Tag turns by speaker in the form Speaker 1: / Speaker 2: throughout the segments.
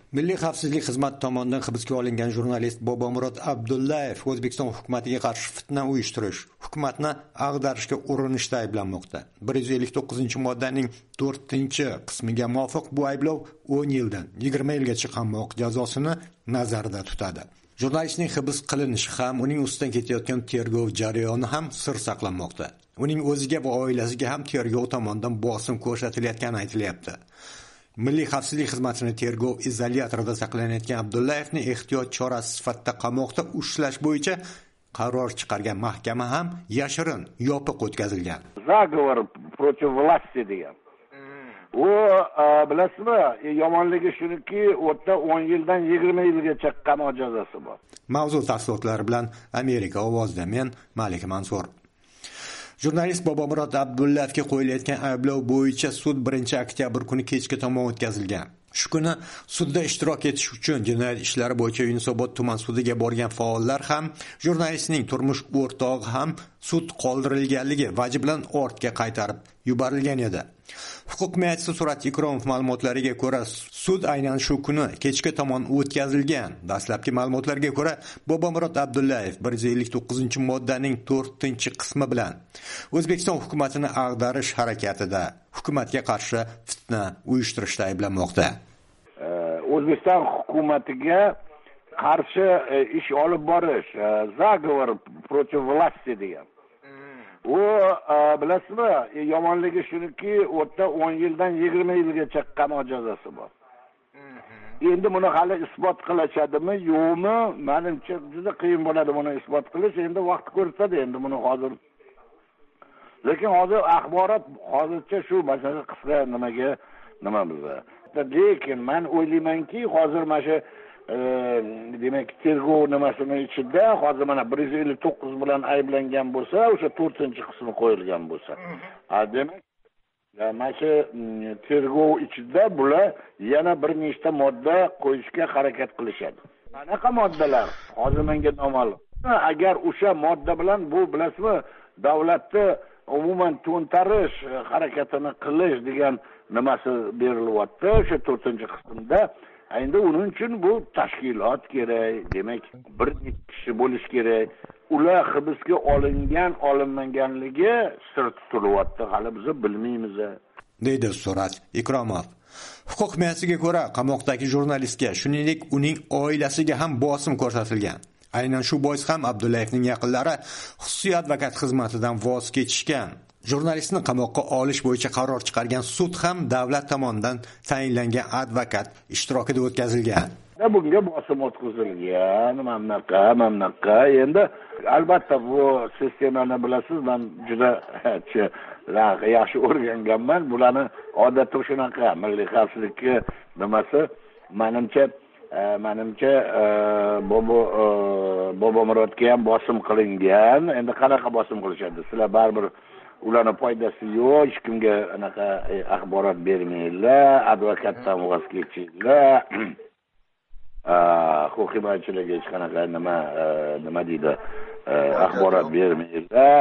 Speaker 1: Milliy xavfsizlik xizmati tomonidan hibsga olingan jurnalist Bobomurod Abdullayev O'zbekiston hukumatiga qarshi fitna uyushtirish, hukumatni ag'darishga urinishda ayblanmoqda. 159-moddaning 4-qismiga muvofiq bu ayblov 10 yildan 20 yilgacha qamoq jazosini nazarda tutadi. Jurnalistning hibs qilinishi ham, uning ustidan ketayotgan tergov jarayoni ham sir saqlanmoqda. Uning o'ziga va oilasiga ham tergov tomonidan bosim ko'rsatilayotgani aytilyapti. Milliy xavfsizlik xizmatining tergov izolyatorida saqlanayotgan Abdullayevni ehtiyot chorasi sifatida qamoqda ushlash bo'yicha qaror chiqargan mahkama ham yashirin, yopiq o'tkazilgan.
Speaker 2: Zagovor против власти degan. U bilasizmi, yomonligi shuniki, o'rta 10 yildan 20 yilgacha qamoq jazosi bor.
Speaker 1: Mavzu tafsilotlari bilan Amerika ovozida men Malik Mansur. Jurnalist Bobomurod Abdullayevga qo'yilayotgan ayblov bo'yicha sud 1-oktyabr kuni kechga tomon o'tkazilgan. Shu kuni sudda ishtirok etish uchun jinoyat ishlari bo'yicha Yunusobod tuman sudiga borgan faollar ham, jurnalistning turmush o'rtog'i ham sud qoldirilganligi vaji bilan ortga qaytarib yuborilgan edi. Huquq himoyachisi Surat Ikromov ma'lumotlariga ko'ra, sud aynan shu kuni kechga tomon o'tkazilgan. Dastlabki ma'lumotlarga ko'ra, Bobomurod Abdullayev 159-moddaning 4-qismi bilan O'zbekiston hukumatini ag'darish harakatida hukumatga qarshi fitna uyushtirishda ayblanmoqda.
Speaker 2: O'zbekiston hukumatiga qarshi ish olib borish, zagovor против власти degan. U bilasizmi, yomonligi shuniki, o'rta 10 yildan 20 yilgacha qamoq jazosi bor. Endi buni hali isbot qilishadimi, yo'qmi? Menimcha juda qiyin bo'ladi buni isbot qilish. Endi vaqt ko'rsatadi endi buni hozir. Lekin hozir axborot hozircha shu masala qisqa nima biza. Lekin men o'ylaymanki, hozir mana shu demak tergov nimasini ichida hozir mana 159 bilan ayblangan bo'lsa, o'sha 4-qismi qo'yilgan bo'lsa. Demak, mana shu tergov ichida bular yana bir nechta modda qo'yishga harakat qilishadi. Qanaqa moddalar? Hozir menga noma'lum. Agar o'sha modda bilan bu bilasizmi, davlatni umuman to'ntarish harakatini qilish degan nimasi berilyapti o'sha 4-qismda. Endi uning uchun bu tashkilot kerak, demak bir kishi bo'lish kerak. Ular hibsga olinmaganligi sir tutilyapti, hali biz bilmaymiz,
Speaker 1: deydi Surat Ikromov. Huquq himoyachisiga ko'ra, qamoqdagi jurnalistga, shuningdek uning oilasiga ham bosim ko'rsatilgan. Aynan shu bois ham Abdullayevning yaqinlari xususiy advokat xizmatidan voz kechishgan. Jurnalistni qamoqqa olish bo'yicha qaror chiqargan sud ham davlat tomonidan tayinlangan advokat ishtirokida o'tkazilgan.
Speaker 2: Bunga bosim o'tkazilgan, mamnaqa. Endi albatta bu sistemani bilasiz, men juda yaxshi o'rganganman. Bularni odatda shunaqa milliy xavfsizlikka nimasi, menimcha Bobomurodga ham bosim qilingan. Endi qanaqa bosim qilishadi? Sizlar baribir ularning foydasi yo'q, hech kimga anaqa axborot bermaylar, advokatdan voz kechinglar. Huquq himoyachilarga hech qanaqa nima deydi, axborot bermaylar,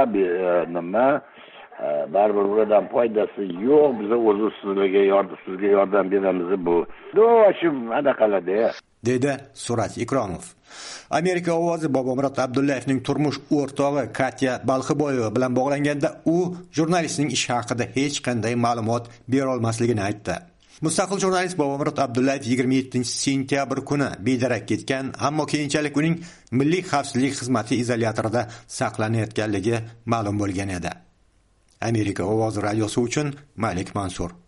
Speaker 2: baribir ulardan foydasi yo'q. Biz o'zi sizga yordam beramiz bu. Do'shim anaqalada,
Speaker 1: dedi Surat Ikromov. Amerika ovozi Bobomurod Abdullayevning turmush o'rtog'i Katya Balxiboyeva bilan bog'langanda u jurnalistning ishi haqida hech qanday ma'lumot bera olmasligini aytdi. Mustaqil jurnalist Bobomurod Abdullayev 27-sentyabr kuni bedarak ketgan, ammo keyinchalik uning Milliy xavfsizlik xizmati izolyatorida saqlanayotganligi ma'lum bo'lgan edi. Amerika ovozi radiosi uchun Malik Mansur.